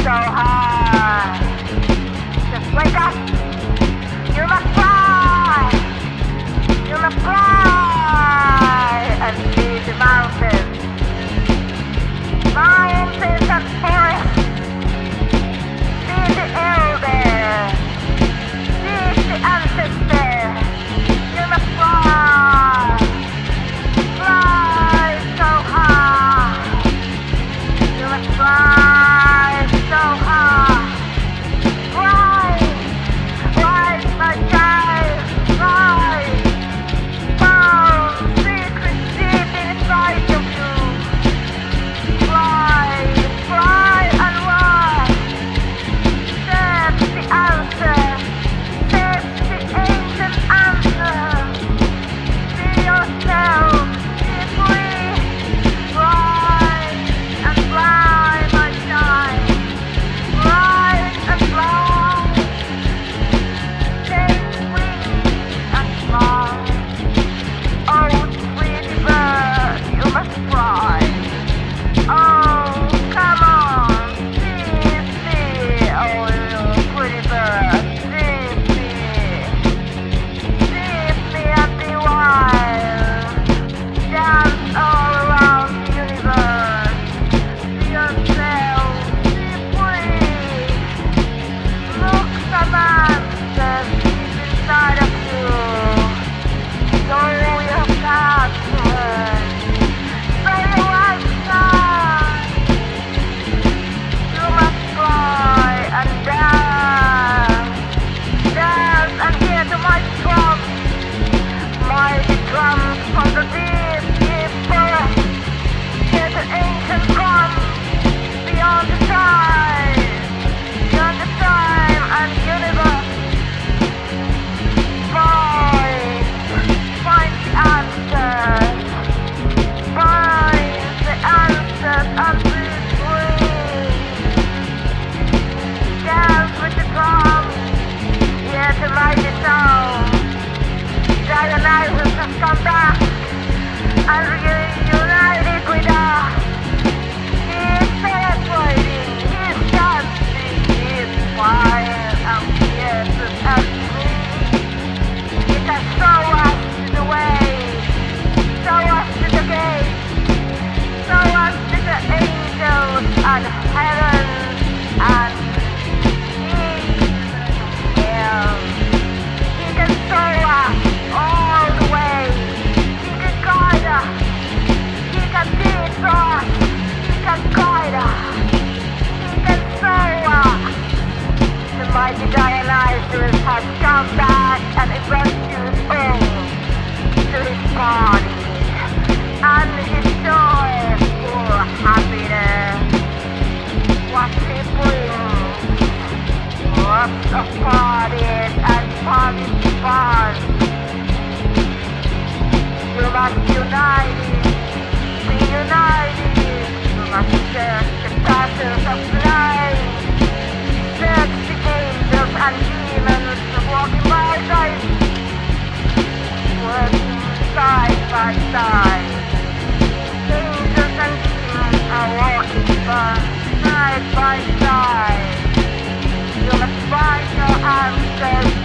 so high. Just wake up. You must fly. You must fly and see the mountains. Mountains and forests. See the elder. See the ancestor. You must fly. Fly so high. You must fly so high. Rise, rise, my child, rise. Found secrets deep inside of you. Fly, fly and rise. Search the answer. Search the ancient answer. See yourself. Be free. Rise and fly, my child. Rise and fly. Take wings and fly. Oh, sweetie bird, you must fly. Oh, come on, see, oh, you pretty bird, see and be wild. Dance all around the universe. See yourself, be free. Look some answers deep inside of you. Show your passion. Show your outside. You must fly and dance. Dance and hear the mighty drums. Mighty drums from the deep, deep forest. Hear the ancient drums beyond the time. Beyond the time and universe. Find the answers. Find the answers and be free. Dance with the drums. Hear the mighty sound. Dionysus has come back and reunited with us. He is celebrating, he is dancing, he is quiet and fierce and free. He can show us the way, show us the gate, show us the angels and heaven and hell. He can show us all the way. He can guide us. He can teach us. He can guide us. He can show us. The mighty Dionysus has come back and introduced all to his body and his joy for happiness. What he brings, lots of parties and fun. You must unite, be united. You must search the passions of life. Search the angels and demons walking by side. Working side by side. Angels and demons are walking side by side. You must find your answers.